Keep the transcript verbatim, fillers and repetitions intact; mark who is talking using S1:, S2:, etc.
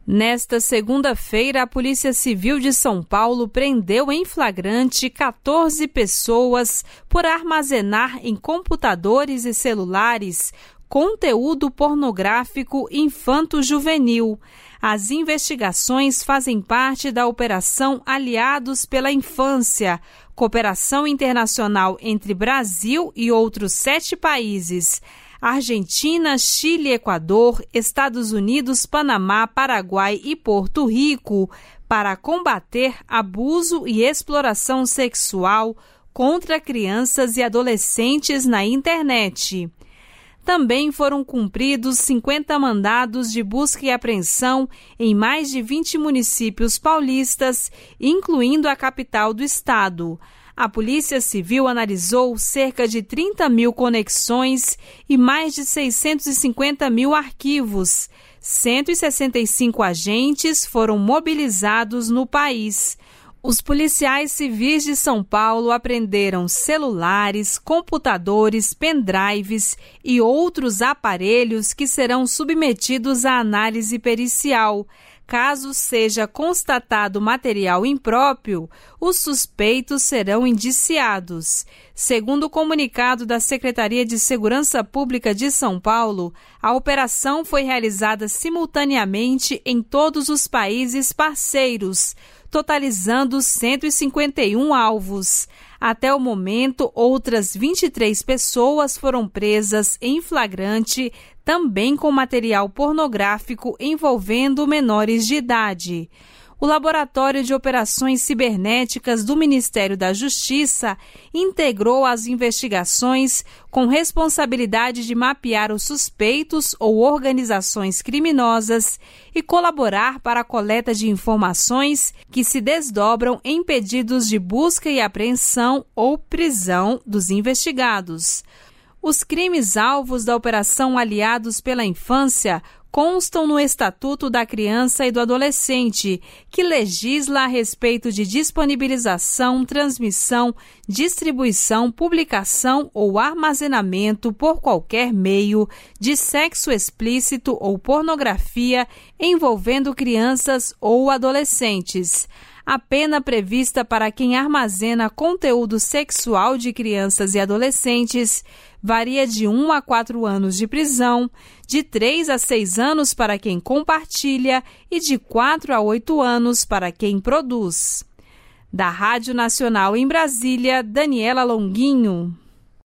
S1: Nesta segunda-feira, a Polícia Civil de São Paulo prendeu em flagrante quatorze pessoas por armazenar em computadores e celulares conteúdo pornográfico infanto-juvenil. As investigações fazem parte da Operação Aliados pela Infância, cooperação internacional entre Brasil e outros sete países: Argentina, Chile, Equador, Estados Unidos, Panamá, Paraguai e Porto Rico, para combater abuso e exploração sexual contra crianças e adolescentes na internet. Também foram cumpridos cinquenta mandados de busca e apreensão em mais de vinte municípios paulistas, incluindo a capital do estado. A Polícia Civil analisou cerca de trinta mil conexões e mais de seiscentos e cinquenta mil arquivos. cento e sessenta e cinco agentes foram mobilizados no país. Os policiais civis de São Paulo apreenderam celulares, computadores, pendrives e outros aparelhos que serão submetidos à análise pericial. Caso seja constatado material impróprio, os suspeitos serão indiciados. Segundo o comunicado da Secretaria de Segurança Pública de São Paulo, a operação foi realizada simultaneamente em todos os países parceiros, totalizando cento e cinquenta e um alvos. Até o momento, outras vinte e três pessoas foram presas em flagrante, também com material pornográfico envolvendo menores de idade. O Laboratório de Operações Cibernéticas do Ministério da Justiça integrou as investigações com responsabilidade de mapear os suspeitos ou organizações criminosas e colaborar para a coleta de informações que se desdobram em pedidos de busca e apreensão ou prisão dos investigados. Os crimes alvos da Operação Aliados pela Infância constam no Estatuto da Criança e do Adolescente, que legisla a respeito de disponibilização, transmissão, distribuição, publicação ou armazenamento por qualquer meio de sexo explícito ou pornografia envolvendo crianças ou adolescentes. A pena prevista para quem armazena conteúdo sexual de crianças e adolescentes varia de um a quatro anos de prisão, de três a seis anos para quem compartilha e de quatro a oito anos para quem produz. Da Rádio Nacional em Brasília, Daniela Longuinho.